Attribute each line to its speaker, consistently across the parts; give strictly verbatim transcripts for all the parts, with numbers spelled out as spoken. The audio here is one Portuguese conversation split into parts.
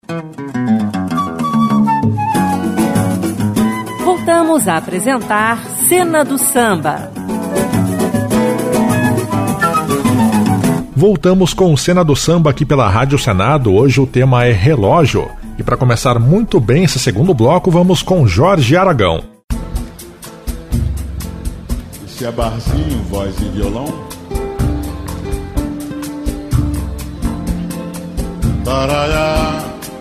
Speaker 1: Voltamos a apresentar Cena do Samba.
Speaker 2: Voltamos com Cena do Samba aqui pela Rádio Senado. Hoje o tema é relógio. E para começar muito bem esse segundo bloco, vamos com Jorge Aragão.
Speaker 3: Esse é barzinho, voz e violão. Taraiá.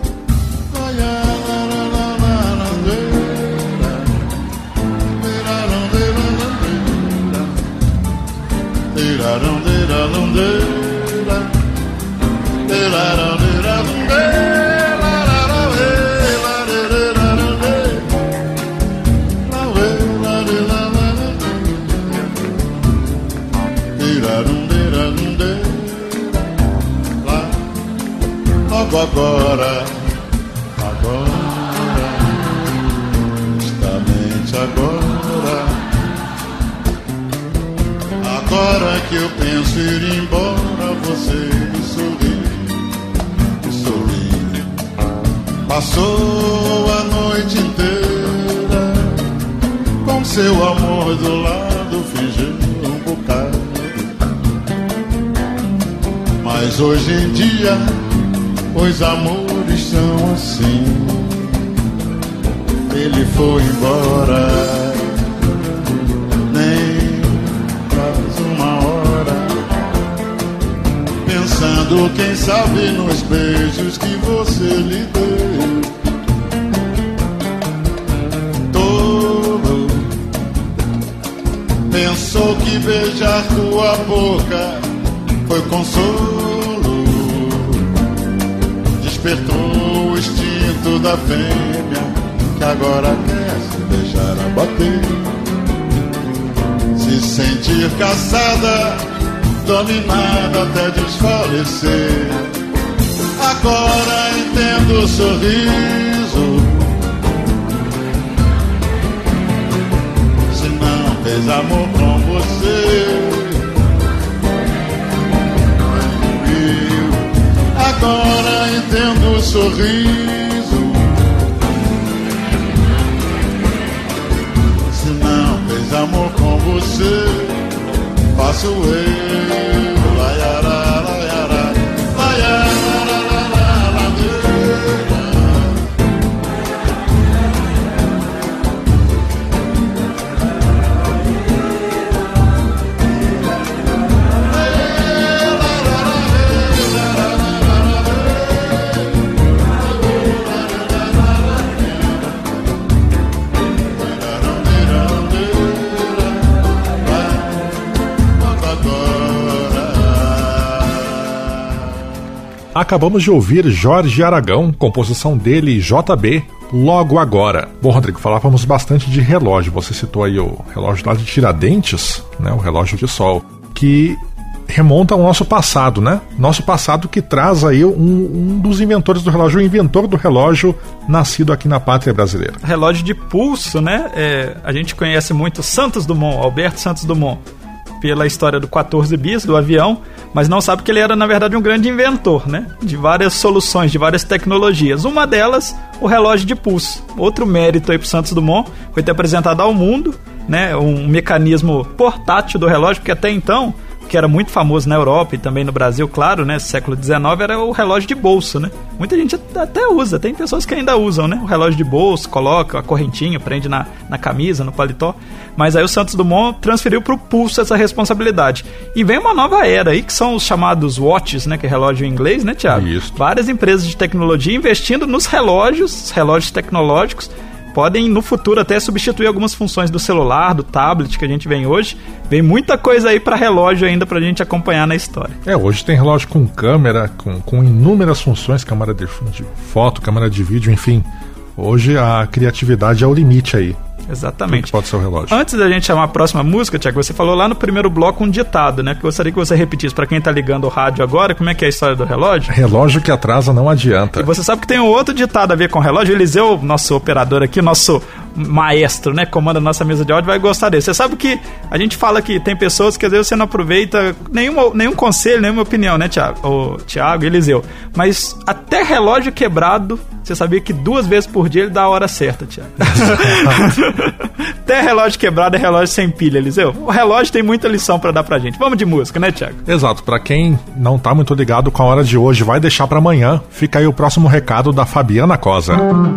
Speaker 3: Logo agora, agora, justamente agora, agora que eu penso ir embora, você me sorri, me sorri. Passou a noite inteira com seu amor do lado, fingiu um bocado. Mas hoje em dia os amores são assim. Ele foi embora, nem faz uma hora, pensando quem sabe nos beijos que você lhe deu. Todo pensou que beijar tua boca foi consolo, despertou o instinto da fêmea que agora quer se deixar abater, se sentir caçada, dominada até desfalecer. Agora entendo o sorriso, se não fez amor com você. Agora entendo o sorriso, se não fez amor com você, faço eu, laiara, laiara, laiara.
Speaker 2: Acabamos de ouvir Jorge Aragão, composição dele, J B, Logo Agora. Bom, Rodrigo, falávamos bastante de relógio. Você citou aí o relógio lá de Tiradentes, né, o relógio de sol, que remonta ao nosso passado, né? Nosso passado que traz aí um, um dos inventores do relógio, o inventor do relógio, nascido aqui na pátria brasileira.
Speaker 4: Relógio de pulso, né? É, a gente conhece muito Santos Dumont, Alberto Santos Dumont, pela história do quatorze bis, do avião, mas não sabe que ele era, na verdade, um grande inventor, né? De várias soluções, de várias tecnologias. Uma delas, o relógio de pulso. Outro mérito aí para Santos Dumont foi ter apresentado ao mundo, né, um mecanismo portátil do relógio, porque até então, que era muito famoso na Europa e também no Brasil, claro, né, século dezenove, era o relógio de bolso, né? Muita gente até usa, tem pessoas que ainda usam, né? O relógio de bolso, coloca a correntinha, prende na, na camisa, no paletó. Mas aí o Santos Dumont transferiu para o pulso essa responsabilidade. E vem uma nova era aí, que são os chamados watches, né? Que é relógio em inglês, né, Thiago?
Speaker 2: Isso.
Speaker 4: Várias empresas de tecnologia investindo nos relógios, relógios tecnológicos, podem no futuro até substituir algumas funções do celular, do tablet que a gente vem hoje. Vem muita coisa aí para relógio ainda pra gente acompanhar na história.
Speaker 2: É, hoje tem relógio com câmera, com, com inúmeras funções, câmera de, de foto, câmera de vídeo, enfim. Hoje a criatividade é o limite aí.
Speaker 4: Exatamente.
Speaker 2: Que pode ser o relógio.
Speaker 4: Antes da gente chamar a próxima música, Tiago, você falou lá no primeiro bloco um ditado, né? Que eu gostaria que você repetisse para quem tá ligando o rádio agora, como é que é a história do relógio?
Speaker 2: Relógio que atrasa não adianta.
Speaker 4: E você sabe que tem um outro ditado a ver com o relógio. O Eliseu, nosso operador aqui, nosso maestro, né, comanda a nossa mesa de áudio, vai gostar dele. Você sabe que a gente fala que tem pessoas que às vezes você não aproveita nenhuma, nenhum conselho, nenhuma opinião, né, Thiago? O Thiago e Eliseu. Mas até relógio quebrado, você sabia que duas vezes por dia ele dá a hora certa, Thiago? Até relógio quebrado é relógio sem pilha, Eliseu. O relógio tem muita lição pra dar pra gente. Vamos de música, né, Thiago?
Speaker 2: Exato. Pra quem não tá muito ligado com a hora de hoje, vai deixar pra amanhã. Fica aí o próximo recado da Fabiana Cosa.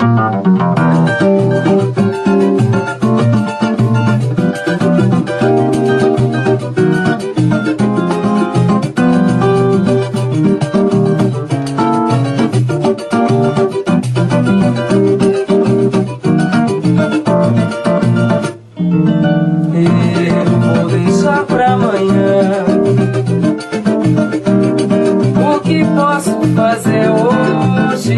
Speaker 5: Fazer hoje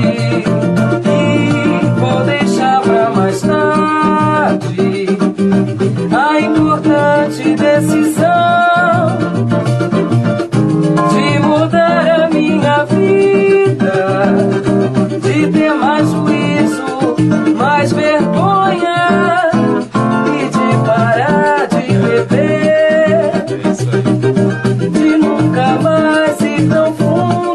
Speaker 5: e vou deixar pra mais tarde a importante decisão de mudar a minha vida, de ter mais juízo, mais vergonha e de parar de beber, de nunca mais ir tão fundo.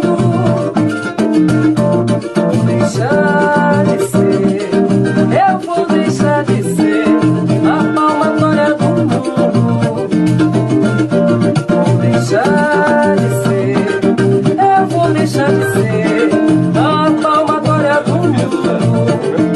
Speaker 5: Deixar de ser, eu vou deixar de ser a palmatória do mundo. Vou deixar de ser, eu vou deixar de ser a palmatória do mundo.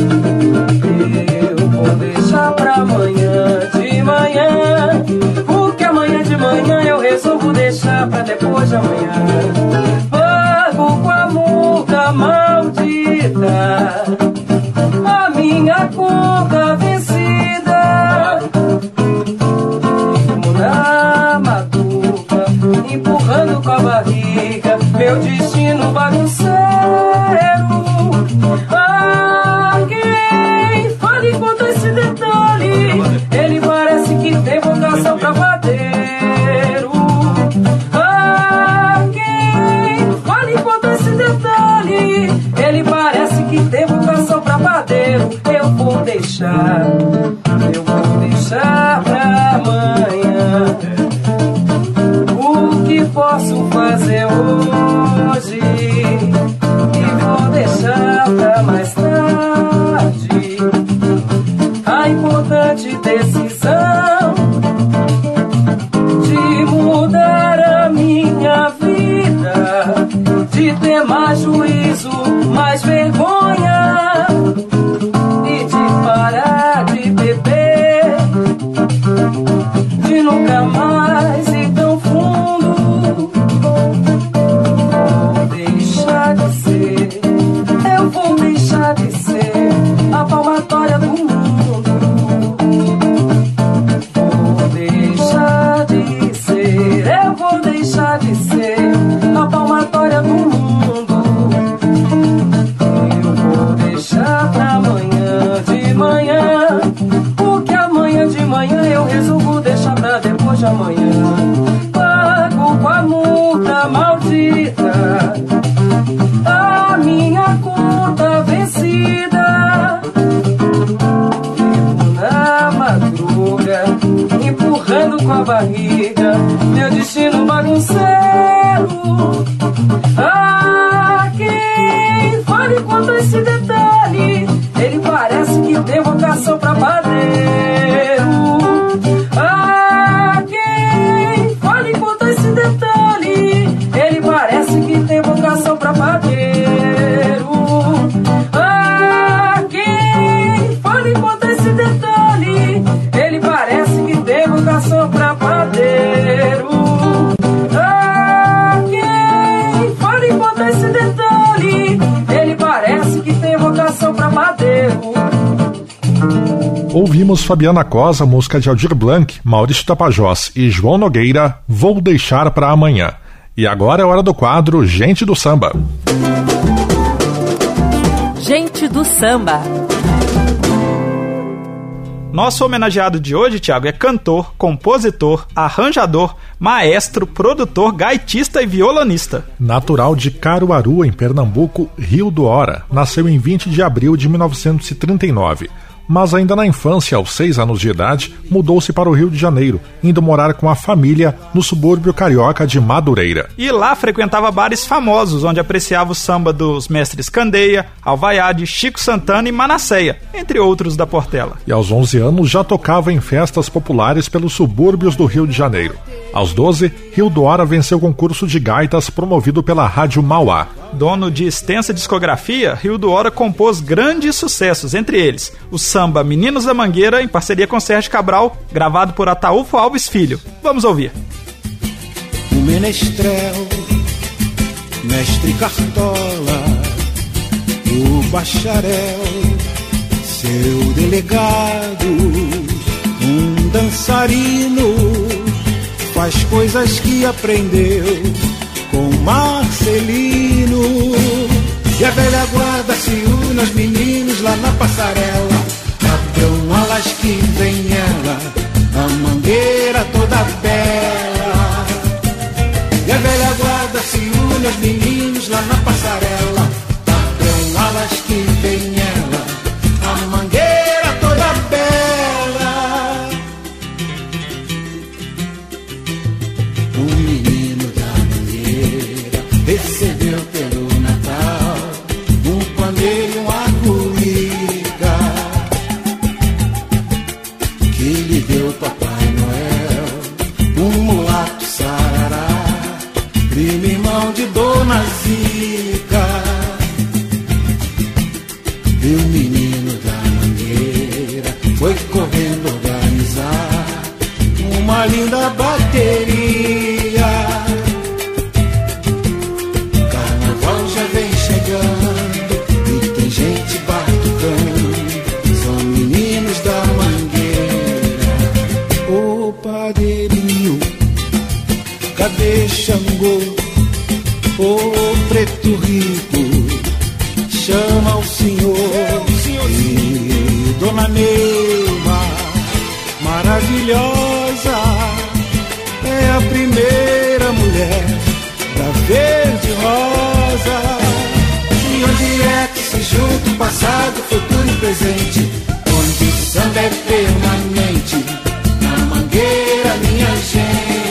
Speaker 5: Eu vou deixar pra amanhã de manhã, porque amanhã de manhã eu resolvo deixar pra depois de amanhã. Pago com a multa maldita a minha conta vencida. Como na madruga, empurrando com a barriga meu destino bagunceiro. Ah, quem fale quanto a esse detalhe, ele parece que tem vocação pra padeiro. Ah, quem fale quanto a esse detalhe, ele parece que tem vocação pra padeiro. Eu vou deixar, eu vou deixar pra amanhã o que posso fazer hoje e vou deixar pra mais tarde a importante decisão de mudar a minha vida, de ter mais juízo, mais vergonha e de parar de beber, de nunca mais ir tão fundo. Vou deixar de ser, eu vou deixar de ser a palmatória do mundo. Vou deixar de ser, eu vou deixar de ser a palmatória do mundo. Eu vou deixar pra amanhã de manhã, porque amanhã de manhã eu resolvo deixar pra depois de amanhã. Pago com a multa maldita a minha conta vencida. Vivo na madruga, empurrando com a barriga meu destino bagunceiro. Ah, quem fale quanto a esse detalhe, ele parece que tem vocação pra padeiro. Ah, quem fale quanto a esse detalhe, ele parece que tem vocação pra padeiro. Ah, quem fale quanto a esse detalhe, ele parece que tem vocação pra padeiro. Ah, quem fale quanto a esse detalhe, ele parece que tem vocação pra padeiro.
Speaker 2: Ouvimos Fabiana Cosa, música de Aldir Blanc, Maurício Tapajós e João Nogueira, Vou Deixar Pra Amanhã. E agora é hora do quadro Gente do Samba.
Speaker 1: Gente do Samba.
Speaker 4: Nosso homenageado de hoje, Thiago, é cantor, compositor, arranjador, maestro, produtor, gaitista e violonista.
Speaker 2: Natural de Caruaru, em Pernambuco, Rio do Hora, nasceu em vinte de abril de mil novecentos e trinta e nove. mas ainda na infância, aos seis anos de idade, mudou-se para o Rio de Janeiro, indo morar com a família no subúrbio carioca de Madureira.
Speaker 4: E lá frequentava bares famosos, onde apreciava o samba dos mestres Candeia, Alvaiade, Chico Santana e Manasseia, entre outros da Portela.
Speaker 2: E aos onze anos já tocava em festas populares pelos subúrbios do Rio de Janeiro. Aos doze, Rio do Hora venceu o concurso de gaitas promovido pela Rádio Mauá.
Speaker 4: Dono de extensa discografia, Rio do Hora compôs grandes sucessos, entre eles o samba Meninos da Mangueira, em parceria com Sérgio Cabral, gravado por Ataúfo Alves Filho. Vamos ouvir.
Speaker 6: O menestrel, mestre Cartola, o bacharel, seu delegado, um dançarino, faz coisas que aprendeu com Marcelino. E a velha guarda se une aos meninos lá na passarela. Abram alas que vem ela, a mangueira toda bela. E a velha guarda se une aos meninos lá na passarela. Abram alas que vem ela, a mangueira toda bela. Um menino da mangueira recebeu pelo Natal um pandeiro e um arco-íris que lhe deu Papai Noel, um mulato sarará, primo irmão de Dona Zica. E o menino da mangueira foi correndo organizar uma linda bateria. Carnaval já vem chegando e tem gente batucando, são meninos da mangueira. Ô padrinho, cadê Xangô? Ô preto rico, chama o senhor. E Dona Neima, maravilhosa, é a primeira mulher da verde rosa. E onde é que se junta o passado, futuro e presente? Onde o samba é permanente, na mangueira, minha gente.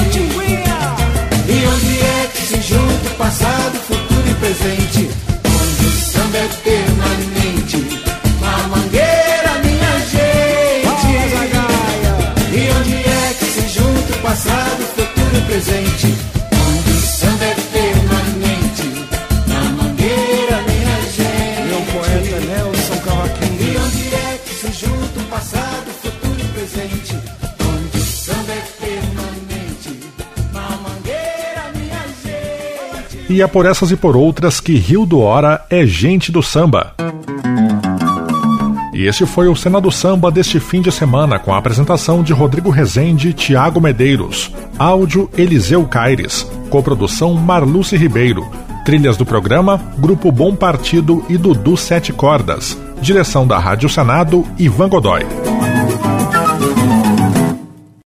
Speaker 6: E onde é que se junta o passado, futuro e presente? Onde o samba é permanente, na mangueira, minha gente. E onde é que se junta o passado, futuro e presente? Onde o samba é permanente, na mangueira, minha gente. Meu poeta Nelson Cavaquinho. E onde é que se junta o passado, futuro e presente? Onde o samba é permanente, na mangueira, minha gente.
Speaker 2: E é por essas e por outras que Rio do Hora é gente do samba. E este foi o Cena do Samba deste fim de semana, com a apresentação de Rodrigo Rezende e Tiago Medeiros. Áudio Eliseu Caires. Coprodução Marluce Ribeiro. Trilhas do programa Grupo Bom Partido e Dudu Sete Cordas. Direção da Rádio Senado, Ivan Godoy.